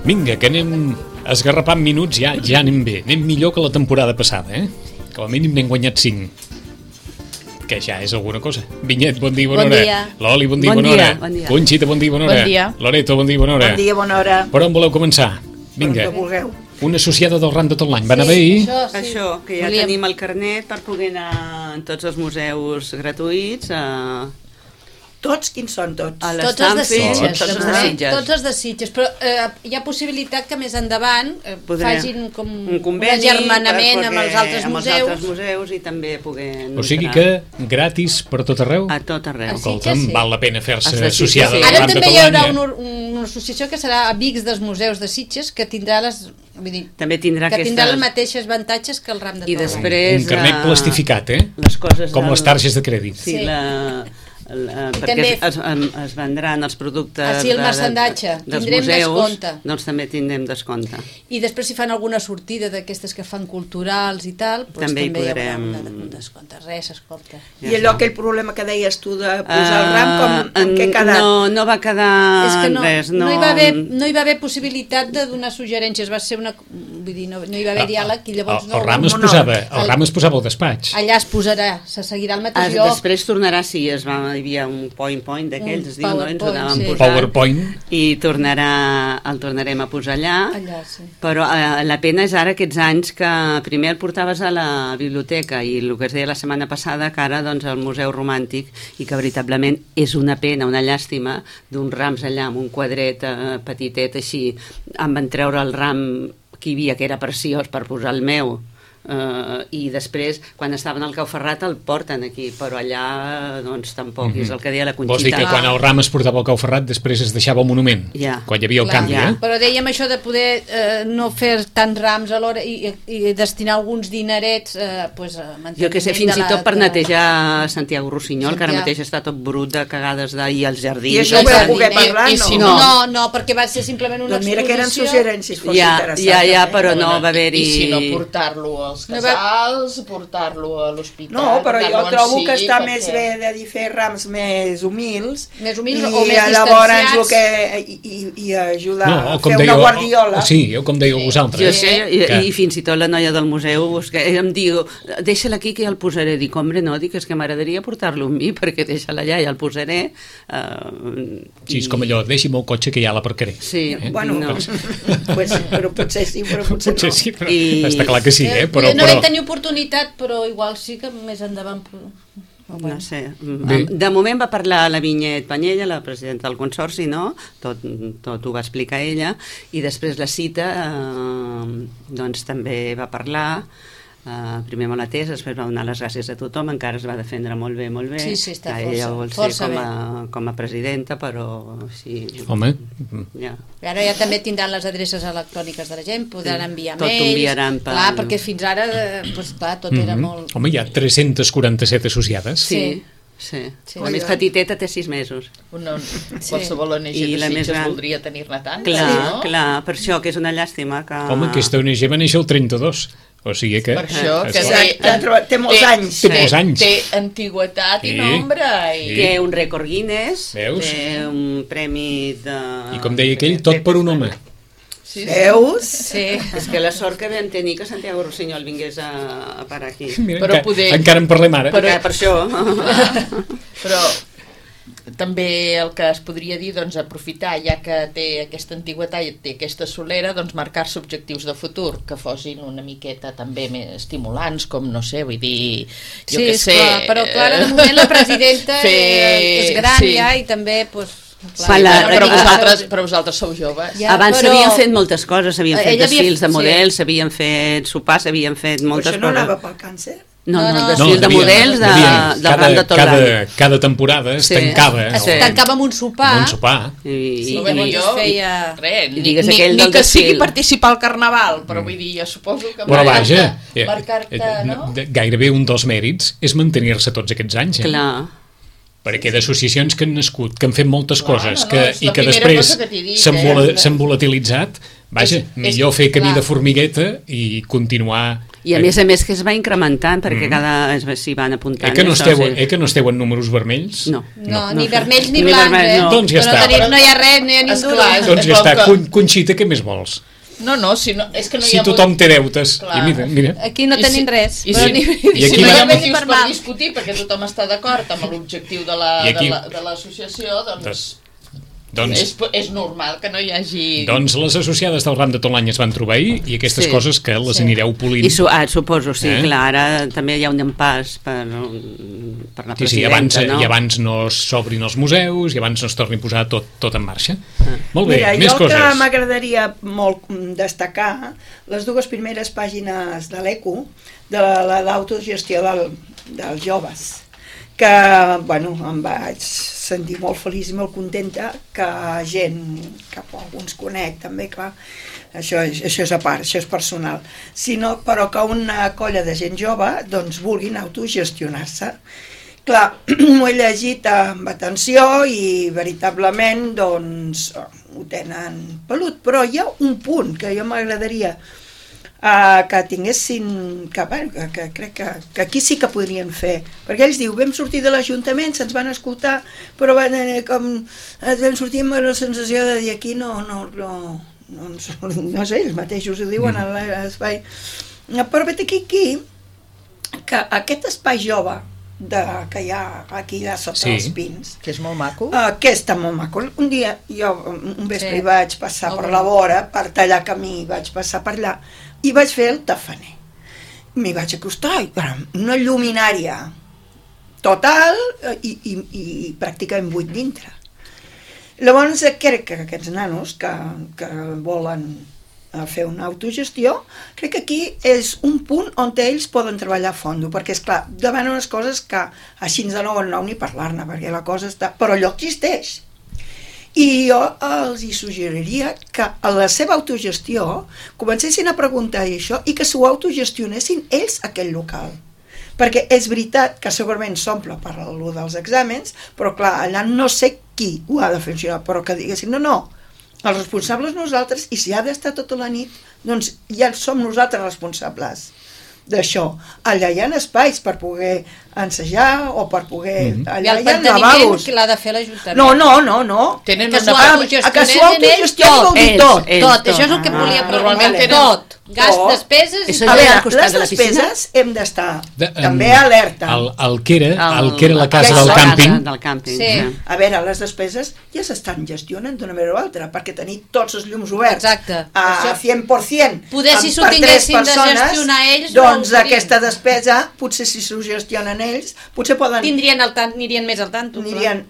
Vinga, que anem esgarrapant minuts, ja anem bé. Anem millor que la temporada passada, Com a mínim n'hem guanyat 5. Que ja és alguna cosa. Vinyet, bon dia, bona hora. Dia. Loli, bon dia, bona hora. Conxita, bon dia, bona hora. Bon dia. Loreto, bon dia, bona hora. Bon dia, bona hora. Per on voleu començar? Vinga. Per on vulgueu. Una associada del RAM de tot l'any. Van haver ahir? Això, que ja tenim el carnet per poder anar en tots els museus gratuïts. Tots? Quins són tots? A Tots els de Sitges. Tots els de Sitges. Tots els de Sitges, però hi ha possibilitat que més endavant facin com un conveni, un agermanament amb els altres amb museus. els altres museus i també poder... O sigui que gratis per tot arreu? A tot arreu. Escolta'm, val la pena fer-se Els de Sitges, associada sí. del Ara RAM de també tot hi haurà l'any. una associació que serà Amics dels Museus de Sitges, que tindrà També tindrà els aquestes... mateixos avantatges que el RAM de I tot l'any. després... Un carnet plastificat, Les coses com les targes de crèdit. Sí, perquè també... es vendran els productes el marcendatge, dels tindrem museus, descompte. doncs també tindrem descompte. I després si fan alguna sortida d'aquestes que fan culturals i tal, doncs També també hi hi haurà podrem... un descompte. Res, escolta. I allò, aquell problema que deies tu de posar el RAM, com què ha quedat? No va quedar És que res. no hi va haver possibilitat de donar suggerències, va ser una... Vull dir, no hi va haver diàleg i llavors El RAM es posava al despatx. Allà es posarà, se seguirà al mateix lloc. Després tornarà, sí, hi havia un PowerPoint d'aquells, es diu, no? Ens ho anàvem posant. PowerPoint. I el tornarem a posar allà. Sí. Però la pena és ara aquests anys que primer el portaves a la biblioteca i el que es deia la setmana passada, que ara doncs al Museu Romàntic, i que veritablement és una pena, una llàstima d'uns rams allà amb un quadret petitet així, em van treure el ram que hi havia, que era preciós, per posar el meu, i després quan estaven al Cau Ferrat el porten aquí, però allà doncs tampoc, és el que deia la Conxita. Vols dir que quan el ram es portava al Cau Ferrat després es deixava el monument, quan hi havia el canvi, Però dèiem això de poder no fer tants rams alhora i destinar alguns dinerets pues, a manteniment. Jo que sé, fins i tot per netejar Santiago Rossinyol, que ara mateix està tot brut de cagades d'ahir als jardins. I això ho vau poder parlar, no? No, perquè va ser simplement una exposició. Mira que eren suggerències, fos interessant. Ja, però no va haver-hi... I si no, portar-lo als casals, portar-lo a l'hospital... No, però jo trobo que està més bé de fer rams més humils o més distanciats. Llavors i ajudar a fer una guardiola. Sí, com dèieu vosaltres. Jo sé, i fins i tot la noia del museu em diu, deixa-la aquí que ja el posaré. Dic, hombre, no, és que m'agradaria portar-lo amb mi, perquè deixa-la allà, ja el posaré. Sí, és com allò, deixi'm el cotxe que ja l'aparcaré. Sí, bueno, però potser sí, però potser no. Sí, però està clar que sí, no vam tenir oportunitat, però igual sí que més endavant... No sé. De moment va parlar la Vinyet Panyella, la presidenta del Consorci, no? Tot ho va explicar ella, i després la Cita doncs també va parlar, primer molt atès, després va donar les gràcies a tothom, encara es va defendre molt bé, sí, està ella vol ser com a presidenta, però sí. Home. Ara ja també tindran les adreces electròniques de la gent, podran enviar mails. Tot ho enviaran per... Clar, perquè fins ara, tot era molt... Home, hi ha 347 associades. Sí. La més petiteta té 6 mesos. Qualsevol ONG de Sitges voldria tenir-ne tant. Clar, per això que és una llàstima que... Home, aquesta ONG va néixer el 32. O sigui que... Per això, té molts anys. Té antigüetat i nombre. Té un rècord Guinness, veus? Té un premi de... I com deia aquell, tot per un home. Veus? Sí. És que la sort que vam tenir que Santiago Rossinyol vingués a parar aquí. Mira, encara en parlem ara. Per això. Però també el que es podria dir, doncs, aprofitar, ja que té aquesta antiguitat i té aquesta solera, doncs marcar-se objectius de futur que fossin una miqueta també més estimulants, com, no sé, vull dir, jo què sé. Clar, però clar, de moment la presidenta és gran ja i també, doncs, però vosaltres sou joves. Abans s'havien fet moltes coses, s'havien fet desfils de models, s'havien fet sopars, s'havien fet moltes coses. Però això no anava pel càncer? No, desfils de models del ram de tot l'any. Cada temporada es tancava. Es tancava amb un sopar. I jo feia... Ni que sigui participar al Carnaval, però vull dir, jo suposo que... Però vaja, no? Gairebé un dels mèrits és mantenir-se tots aquests anys. Clar. Perquè d'associacions que han nascut, que han fet moltes coses i que després s'han volatilitzat, vaja, millor fer camí de formigueta i continuar I a més que es va incrementant, perquè s'hi van apuntant. Que no esteu en números vermells? No, ni vermells ni blancs, Doncs ja està. No hi ha res, no hi ha ni un duro. Doncs ja està. Conxita, què més vols? És que no hi si ha... tothom té deutes. I mira. Aquí no tenim res. I si no hi ha motius per discutir, perquè tothom està d'acord amb l'objectiu de l'associació, és normal que no hi hagi... Doncs les associades del ram de tot l'any es van trobar ahir i aquestes coses que les anireu polint. Suposo, clar, ara també hi ha un empàs per la presidenta, no? I abans no s'obrin els museus i abans no es torni a posar tot en marxa. Molt bé, mira, més coses. Jo que m'agradaria molt destacar les dues primeres pàgines de l'ECO, de l'autogestió dels joves, que, em vaig sentir molt feliç i molt contenta que gent, que alguns conec també, clar, això és a part, això és personal, però que una colla de gent jove doncs vulguin autogestionar-se. Clar, m'ho he llegit amb atenció i veritablement doncs ho tenen pelut, però hi ha un punt que jo m'agradaria que tinguessin, que crec que aquí sí que podrien fer, perquè ells diu, vam sortir de l'Ajuntament, se'ns van escoltar, però com vam sortir amb la sensació de dir aquí no sé, ells mateixos ho diuen a l'espai, però vet aquí que aquest espai jove que hi ha aquí sota els pins, que és molt maco, que està molt maco. Un dia jo un vespre vaig passar per la vora per tallar camí, vaig passar per allà i vaig fer el tafaner. M'hi vaig acostar i una lluminària total i pràcticament buit dintre. Llavors crec que aquests nanos que volen fer una autogestió, crec que aquí és un punt on ells poden treballar a fondo, perquè és clar, davant unes coses que així de nou en nou ni parlar-ne, perquè la cosa està... però allò existeix. I jo els hi suggeriria que a la seva autogestió comencessin a preguntar això i que s'ho autogestionessin ells aquell local. Perquè és veritat que segurament s'omple per allò dels exàmens, però clar, allà no sé qui ho ha de funcionar, però que diguessin, no, els responsables nosaltres, i si ha d'estar tota la nit, doncs ja som nosaltres responsables d'això. Allà hi ha espais per poder ensejar o per poder... Allà hi ha lavabos. I el manteniment que l'ha de fer l'Ajuntament. No. Tenen que s'ho autogestionin tot. Això és el que volia preguntar. Tot. Gas, despeses... A veure, les despeses hem d'estar també alerta. El que era la casa del càmping. A veure, les despeses ja s'estan gestionant d'una manera o altra, perquè tenir tots els llums oberts a 100%, poder si s'ho tinguessin de gestionar ells, doncs aquesta despesa, potser si s'ho gestionen ells, potser poden... Anirien més al tanto.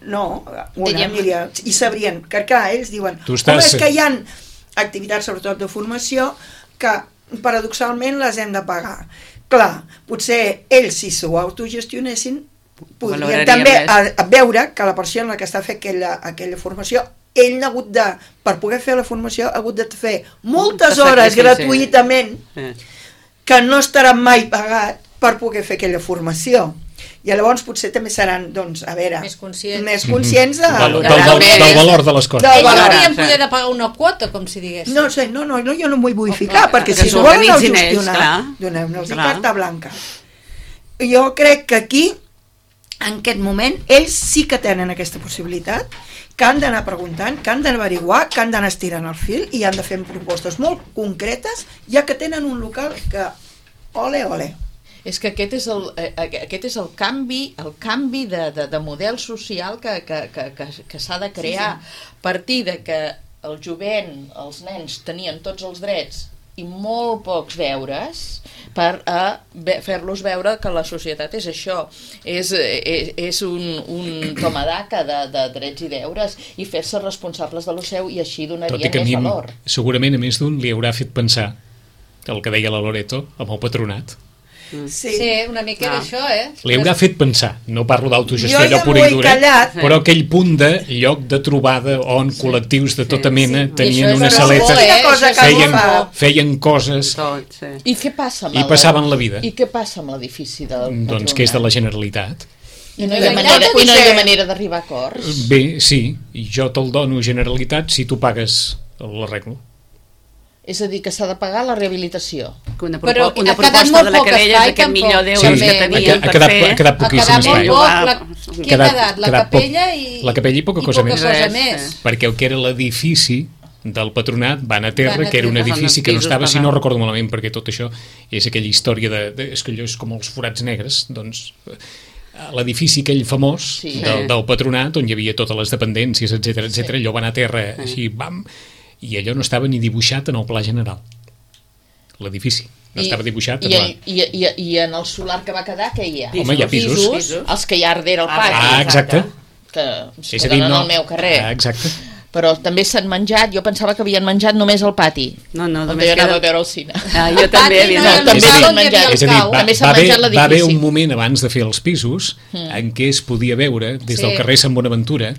I sabrien que ells diuen, home, és que hi ha activitats sobretot de formació que paradoxalment les hem de pagar. Clar, potser ells si s'ho autogestionessin podrien també veure que la persona que està fent aquella formació, ell ha hagut de, per poder fer la formació, ha hagut de fer moltes hores gratuïtament que no estarà mai pagat per poder fer aquella formació. I llavors potser també seran, doncs, a veure, més conscients del valor de les coses. Ells haurien poder de pagar una quota, com si digués. No sé, jo no m'ho vull ficar, perquè si s'ho volen gestionar, doneu-nos carta blanca. Jo crec que aquí, en aquest moment, ells sí que tenen aquesta possibilitat, que han d'anar preguntant, que han d'averiguar, que han d'anar estirant el fil i han de fer propostes molt concretes, ja que tenen un local que, ole. És que aquest és el canvi de model social que s'ha de crear a partir de que el jovent, els nens, tenien tots els drets i molt pocs deures per fer-los veure que la societat és això, és un tomadaca de drets i deures i fer-se responsables de lo seu i així donarien més valor. Segurament a més d'un li haurà fet pensar el que deia la Loreto amb el patronat. Sí, una mica d'això, Li haurà fet pensar, no parlo d'autogestió allò pura i dura, però aquell punt de lloc de trobada on col·lectius de tota mena tenien una saleta, feien coses i què passa i passaven la vida. I què passa amb l'edifici del patronat? Doncs que és de la Generalitat. I no hi ha manera d'arribar a acords? Bé, sí, i jo te'l dono Generalitat si tu pagues l'arreglo. És a dir, que s'ha de pagar la rehabilitació. Una proposta de la querella és d'aquest $1.000.000 que tenien per fer. Ha quedat poquíssim espai. Qui ha quedat? La capella i poca cosa més. Perquè el que era l'edifici del Patronat va anar a terra, que era un edifici que no estava, si no recordo malament, perquè tot això és aquella història és que allò és com els forats negres, doncs l'edifici aquell famós del Patronat, on hi havia totes les dependències, etc, allò va anar a terra així, bam, i allò no estava ni dibuixat en el pla general, l'edifici no estava dibuixat i en el solar que va quedar, què hi ha? Home, hi ha pisos, els que hi ha darrere al pati, exacte, que es poden anar al meu carrer, exacte, però també s'han menjat, jo pensava que havien menjat només al pati, només jo anava a veure al cine, jo també s'han menjat, és a dir, va haver un moment abans de fer els pisos en què es podia veure des del carrer Sant Bonaventura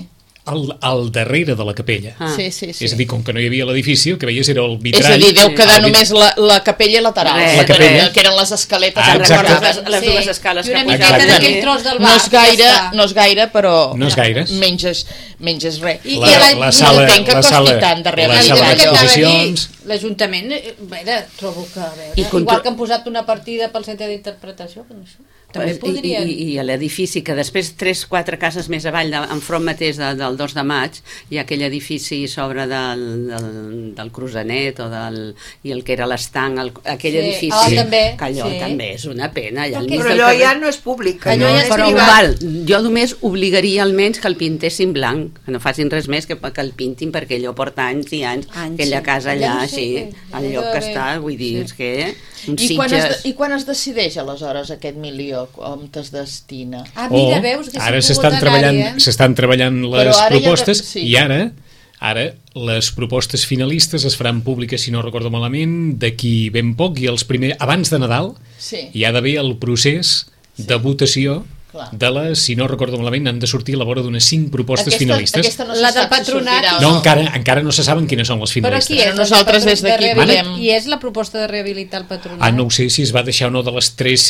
al darrere de la capella. És a dir, com que no hi havia l'edifici, el que veies era el vitrall. És a dir, deu quedar només la capella lateral, que eren les escaletes. Les dues escales que pujaven d'aquell tros del bar. No és gaire, però menges res. I la sala d'exposicions. L'Ajuntament, trobo que, igual que han posat una partida pel centre d'interpretació, també podrien... I a l'edifici, que després 3-4 cases més avall, enfront mateix del 2 de maig, hi ha aquell edifici sobre del Cruzanet i el que era l'estanc, aquell edifici, que allò també és una pena. Però allò ja no és públic. Però val, jo només obligaria almenys que el pintessin blanc, que no facin res més que el pintin, perquè allò porta anys i anys, aquella casa allà, així, al lloc que està, vull dir, és que... I quan es decideix aleshores aquest milió, on es destina? Mira, veus que ara s'estan treballant les propostes i ara les propostes finalistes es faran públiques, si no recordo malament, d'aquí ben poc, i abans de Nadal hi ha d'haver el procés de votació de les, si no recordo malament, han de sortir a la vora d'unes 5 propostes finalistes. La del Patronat. No, encara no se saben quines són les finalistes. Però qui és? Nosaltres des d'aquí podem... I és la proposta de rehabilitar el Patronat? No ho sé si es va deixar o no de les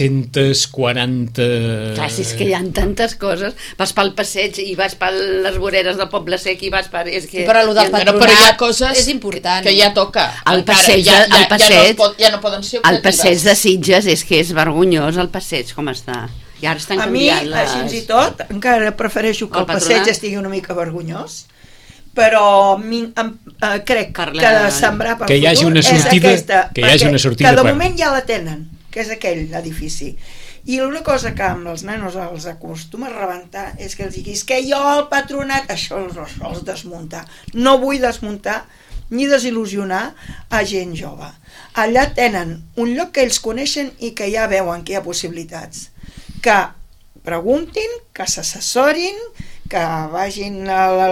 340... Clar, si és que hi ha tantes coses. Vas pel passeig i vas per les voreres del Poble Sec i vas per... Però el del Patronat hi ha coses és important. Que ja toca. El passeig ja no poden ser el passeig de Sitges és que és vergonyós, el passeig com està. I ara estan canviant fins i tot, encara prefereixo que el passeig estigui una mica vergonyós, però crec que de sembrar per futur és aquesta, que de moment ja la tenen, que és aquell edifici. I una cosa que amb els nanos els acostuma a rebentar és que els diguis que jo el Patronat, això els desmuntar. No vull desmuntar ni desil·lusionar a gent jove. Allà tenen un lloc que ells coneixen i que ja veuen que hi ha possibilitats. Que preguntin, que s'assessorin, que vagin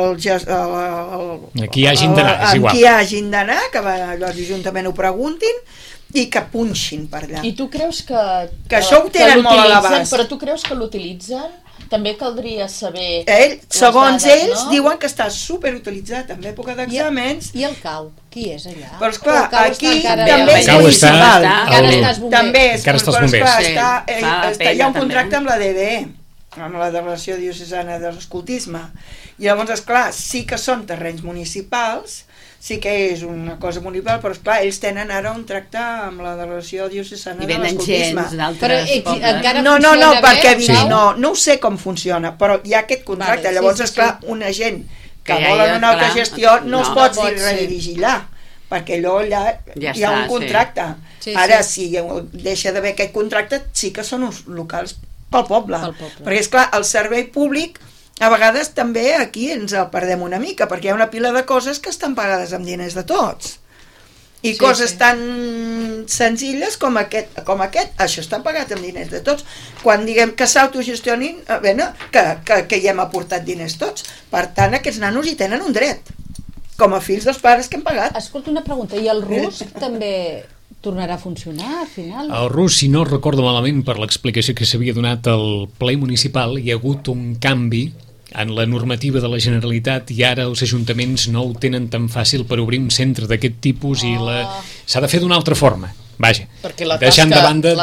aquí hagin d'anar, és igual. Aquí hagin d'anar, que l'Ajuntament ho preguntin i que punxin per allà. I tu creus que això ho tenen molt a l'abast. Però tu creus que l'utilitzen? També caldria saber... Segons ells, diuen que està superutilitzat en l'època d'exàmens. I el CAU? Qui és allà? Però esclar, aquí també és municipal. També és, però esclar, hi ha un contracte amb la DDE, amb la Delegació Diocesana de l'Escoltisme. I llavors, esclar, sí que són terrenys municipals, sí que és una cosa municipal, però esclar, ells tenen ara un tracte amb la Delegació Diocesana de l'Escoltisme. No, perquè no ho sé com funciona, però hi ha aquest contracte. Llavors, esclar, una gent que volen una altra gestió no es pot redirigir allà, perquè allò allà hi ha un contracte. Ara, si deixa d'haver aquest contracte, sí que són uns locals pel poble. Perquè, esclar, el servei públic a vegades també aquí ens el perdem una mica, perquè hi ha una pila de coses que estan pagades amb diners de tots. I coses tan senzilles com aquest, això està pagat amb diners de tots. Quan diguem que s'autogestionin, que hi hem aportat diners tots. Per tant, aquests nanos hi tenen un dret, com a fills dels pares que hem pagat. Escolta una pregunta, i el RUS també tornarà a funcionar al final? El RUS, si no recordo malament per l'explicació que s'havia donat al ple municipal, hi ha hagut un canvi en la normativa de la Generalitat i ara els ajuntaments no ho tenen tan fàcil per obrir un centre d'aquest tipus i s'ha de fer d'una altra forma. Vaja, Perquè la deixant de banda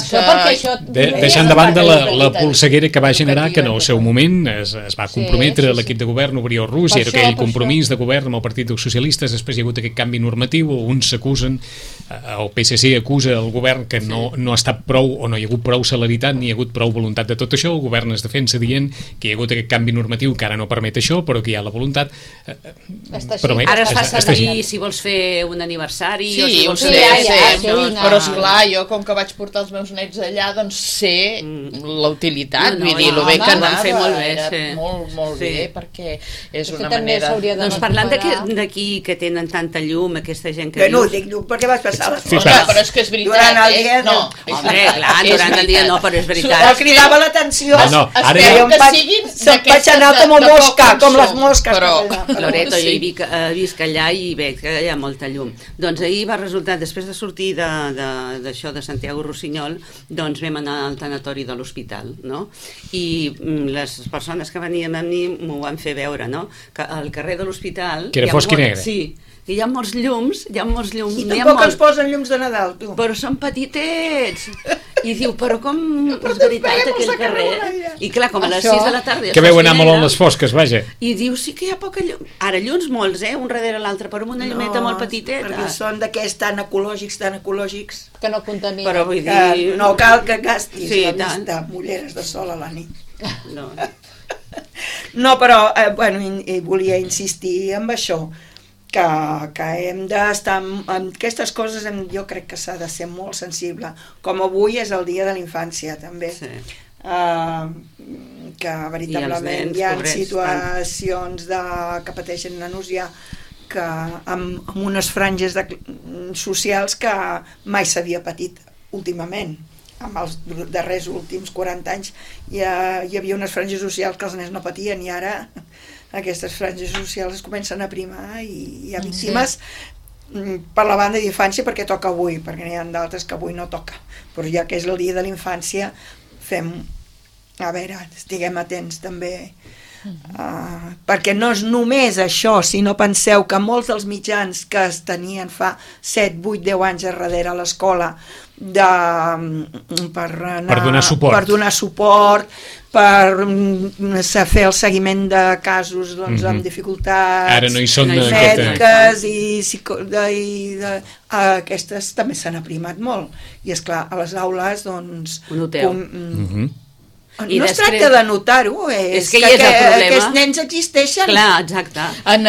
la polseguera que va generar, que en el seu moment es va comprometre l'equip de govern, Oriol Rus, i era aquell compromís de govern amb el Partit dels Socialistes. Després hi ha hagut aquest canvi normatiu, uns s'acusen, el PSC acusa el govern que no ha estat prou, o no hi ha hagut prou celeritat ni hi ha hagut prou voluntat de tot això. El govern es defensa dient que hi ha hagut aquest canvi normatiu que ara no permet això, però que hi ha la voluntat. Ara es fa servir si vols fer un aniversari o si vols però esclar, jo com que vaig portar els meus nets allà, doncs sé la utilitat, vull dir, el bé que anava fer molt bé, molt bé, perquè és una manera... Doncs parlant d'aquí que tenen tanta llum, aquesta gent que no dic llum perquè vaig passar les coses. Però és que és veritat, durant el dia no. Home, clar, durant el dia no, però és veritat. Però cridava l'atenció. Espero que siguin vaig anar com a mosca, com les mosques. Loreto, jo hi visc allà i veig que hi ha molta llum. Doncs ahir va resultar, després de sortir d'això de Santiago Rossinyol, doncs vam anar al tanatori de l'hospital, no? I les persones que venien amb mi m'ho van fer veure, no? Que al carrer de l'hospital... Que era fosc i negre. Sí, hi ha molts llums, I tampoc ens posen llums de Nadal, tu. Però són petitets. I diu, però com és veritat aquell carrer? I clar, com a les 6 de la tarda... Que veu anar molt en les fosques, vaja. I diu, sí que hi ha poca llum. Ara, llums molts, un darrere l'altre, però amb una llumeta molt petiteta. Perquè són d'aquests tan ecològics, que no contaminen. Però vull dir... No cal que gastis la vista amb ulleres de sol a la nit. No, però, volia insistir en això, que hem d'estar en aquestes coses. Jo crec que s'ha de ser molt sensible, com avui és el dia de la infància també, que veritablement hi ha situacions que pateixen nanos ja que amb unes franges socials que mai s'havia patit últimament. Amb els darrers últims 40 anys hi havia unes franges socials que els nens no patien, i ara aquestes franges socials es comencen a primar i hi ha víctimes per la banda d'infància perquè toca avui, perquè n'hi ha d'altres que avui no toca, però ja que és el dia de la infància estiguem atents també, perquè no és només això, sinó penseu que molts dels mitjans que es tenien fa 7, 8, 10 anys darrere a l'escola per donar suport, per fer el seguiment de casos amb dificultats mèdiques i aquestes també s'han aprimat molt, i esclar, a les aules doncs no es tracta de notar-ho, és que aquests nens existeixen. Clar, exacte.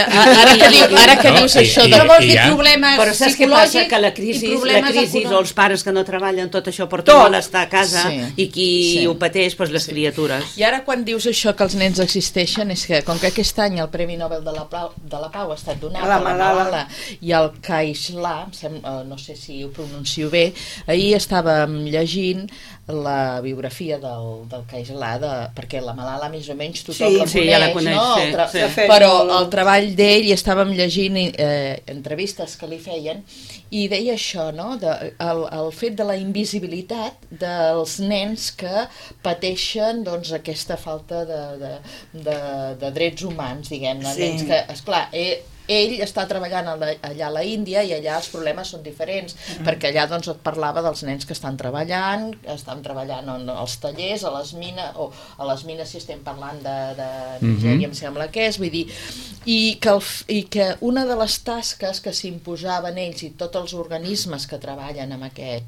Ara que dius això de problemes però saps què passa? Que la crisi o els pares que no treballen, tot això porta molt a estar a casa, i qui ho pateix, doncs les criatures. I ara quan dius això que els nens existeixen, és que com que aquest any el Premi Nobel de la Pau ha estat donat a la Malala i al Kaishla, no sé si ho pronuncio bé, ahir estàvem llegint la biografia del Kaishla, perquè la Malala més o menys tothom la coneix, però el treball d'ell, i estàvem llegint entrevistes que li feien, i deia això, el fet de la invisibilitat dels nens que pateixen aquesta falta de drets humans, diguem-ne, nens que, esclar, ell està treballant allà a la Índia i allà els problemes són diferents, perquè allà doncs et parlava dels nens que estan treballant als tallers, a les mines, o a les mines si estem parlant de Nigèria, em sembla que és, vull dir, i que una de les tasques que s'imposaven ells i tots els organismes que treballen amb aquest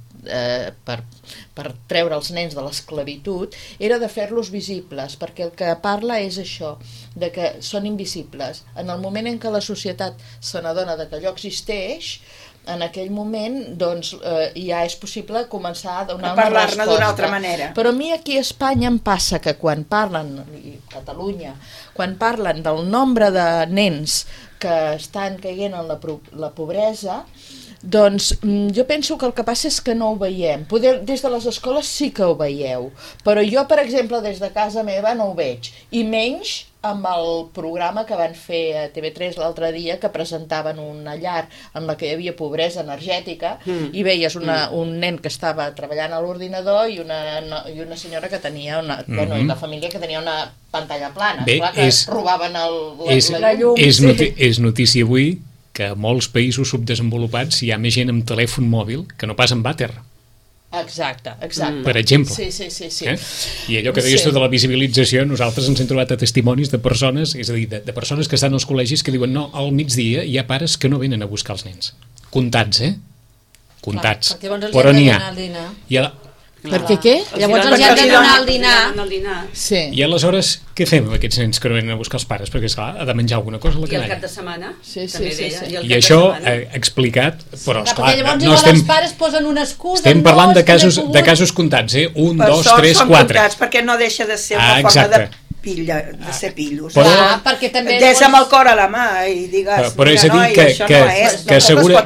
per treure els nens de l'esclavitud era de fer-los visibles, perquè el que parla és això, de que són invisibles. En el moment en què la societat se n'adona de que allò existeix, en aquell moment doncs, ja és possible començar a donar una resposta. Parlar-ne d'una altra manera. Però a mi aquí a Espanya em passa que quan parlen, i Catalunya, quan parlen del nombre de nens que estan caient en la pobresa, doncs jo penso que el que passa és que no ho veiem. Des de les escoles sí que ho veieu, però jo, per exemple, des de casa meva no ho veig, i menys amb el programa que van fer a TV3 l'altre dia, que presentaven una llar en la que hi havia pobresa energètica, i veies un nen que estava treballant a l'ordinador i una senyora que tenia i la família que tenia una pantalla plana. Bé, clar que robaven la llum. És notícia avui que a molts països subdesenvolupats hi ha més gent amb telèfon mòbil que no pas amb vàter. Exacte. Per exemple. Sí. I allò que deies tu de la visibilització, nosaltres ens hem trobat a testimonis de persones, és a dir, de persones que estan als col·legis que diuen no, al migdia hi ha pares que no venen a buscar els nens. Comptats, comptats. Però n'hi ha. Perquè què? Llavors els han de donar el dinar. Sí. I aleshores, què fem amb aquests nens que no venen a buscar els pares? Perquè, esclar, ha de menjar alguna cosa a la canalla. I el cap de setmana? Sí. I això explicat, però, esclar, llavors no estem... els pares posen una excusa. Estem parlant de casos comptats, 1, 2, 3, 4. Són comptats, perquè no deixa de ser una forma de ser pillos. Clar, perquè també... Des amb el cor a la mà i digues... Però és a dir que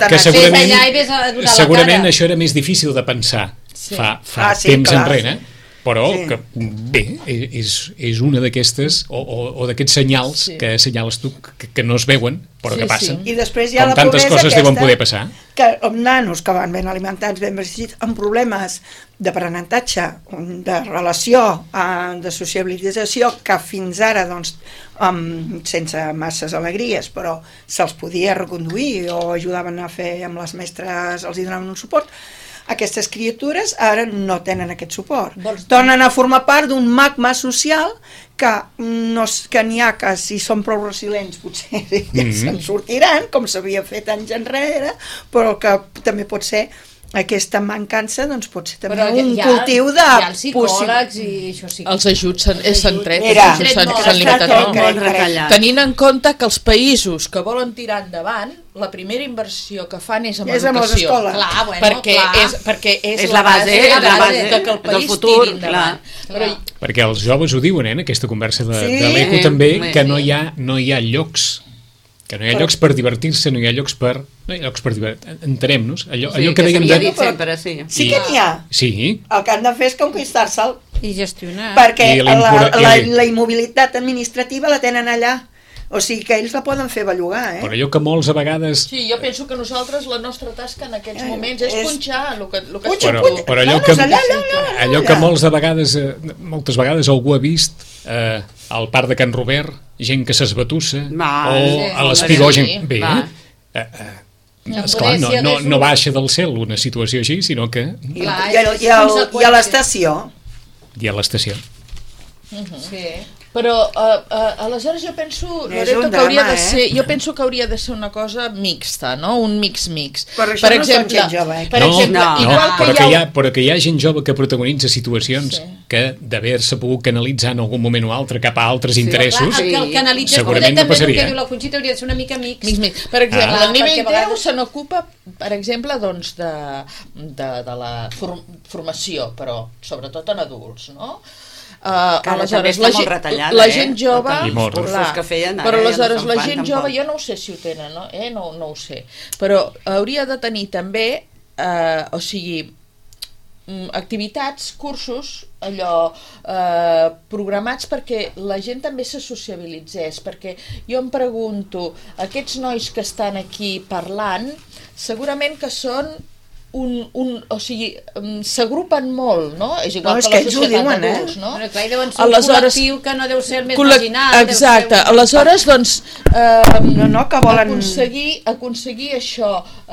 segurament això era més difícil de pensar fa temps enrere, però que bé, és una d'aquestes o d'aquests senyals que assenyales tu que no es veuen però que passen, i després hi ha com la tantes coses deuen poder passar, que amb nanos que van ben alimentats, ben vestits, amb problemes d'aprenentatge, de relació, de sociabilització, que fins ara doncs, sense masses alegries, però se'ls podia reconduir o ajudaven a fer amb les mestres, els hi donaven un suport. Aquestes criatures ara no tenen aquest suport. Tornen a formar part d'un magma social que n'hi ha que si són prou resilients potser se'n sortiran, com s'havia fet anys enrere, però que també pot ser aquesta mancança, doncs pot ser també un cultiu de... Hi ha els psicòlegs i això sí. Els ajuts s'han tret, s'han limitat molt. Tenint en compte que els països que volen tirar endavant, la primera inversió que fan és en educació. Perquè és la base de que el país tiri endavant. Perquè els joves ho diuen, en aquesta conversa de l'Eco també, que no hi ha llocs, que no hi ha llocs per divertir-se, no hi ha llocs per divertir-se, entenem-nos, allò que dèiem de... Sí que n'hi ha. Sí. El que han de fer és conquistar-se'l. I gestionar. Perquè la immobilitat administrativa la tenen allà. O sigui que ells la poden fer bellugar, Però allò que molts a vegades... Sí, jo penso que nosaltres, la nostra tasca en aquests moments és punxar el que Però allò que moltes vegades algú ha vist al parc de Can Robert, gent que s'esbatussa, o a l'Espigó, gent... Bé, esclar, no baixa del cel una situació així, sinó que... I a l'estació. Sí. Però aleshores jo penso, Loreto, que hauria de ser, que hauria de ser una cosa mixta, no? Un mix. Per exemple, però que hi ha gent jove que protagonitza situacions que d'haver-se pogut canalitzar en algun moment o altre cap a altres interessos, segurament no passaria. El que diu la Conxita hauria de ser una mica mix. Per exemple, el nivell 10 se n'ocupa, per exemple, doncs de la formació, però sobretot en adults, no? Aleshores la gent jove, però aleshores la gent jove, jo no ho sé si ho tenen, no ho sé, però hauria de tenir també activitats, cursos programats perquè la gent també se sociabilitzés, perquè jo em pregunto, aquests nois que estan aquí parlant segurament que són s'agrupen molt, no? És igual que la societat d'adults, no? Però clar, deuen ser un col·lectiu que no deu ser el més marginal. Exacte, aleshores, doncs, que volen aconseguir això,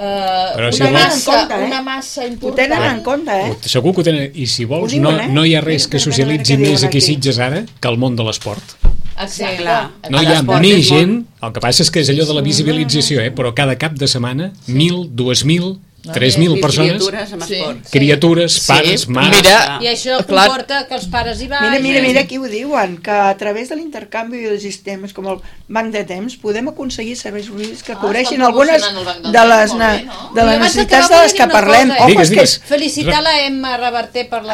una massa important. Ho tenen en compte, Segur que ho tenen, i si vols, no hi ha res que socialitzi més aquí a Sitges ara que el món de l'esport. No hi ha més gent, el que passa és que és allò de la visibilització, però cada cap de setmana 1.000, 2.000, 3.000 persones, criatures, pares, mares... I això comporta que els pares hi van... Mira qui ho diuen, que a través de l'intercanvi de sistemes com el banc de temps podem aconseguir serveis jurídics que cobreixin algunes de les necessitats de les que parlem. Felicitar la Emma Reverter per la...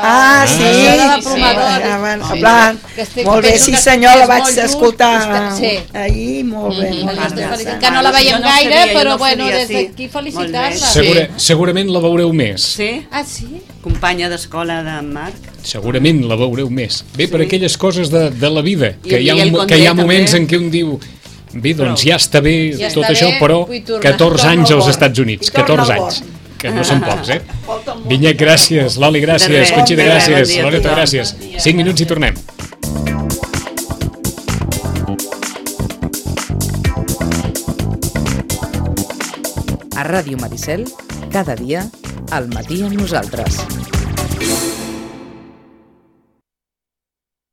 Molt bé, sí senyor, la vaig escoltar ahir, molt bé. Que no la veiem gaire, però bueno, des d'aquí felicitar-la. Segurament la veureu més. Sí? Ah, sí? Companya d'escola d'en Marc. Segurament la veureu més. Bé, per aquelles coses de la vida, que hi ha moments en què un diu bé, doncs ja està bé tot això, però 14 anys als Estats Units, 14 anys. Que no són pocs, Vinyet, gràcies. Loli, gràcies. Conxita, gràcies. Loreto, gràcies. 5 minuts i tornem. A Ràdio Maricel, cada dia, al matí amb nosaltres.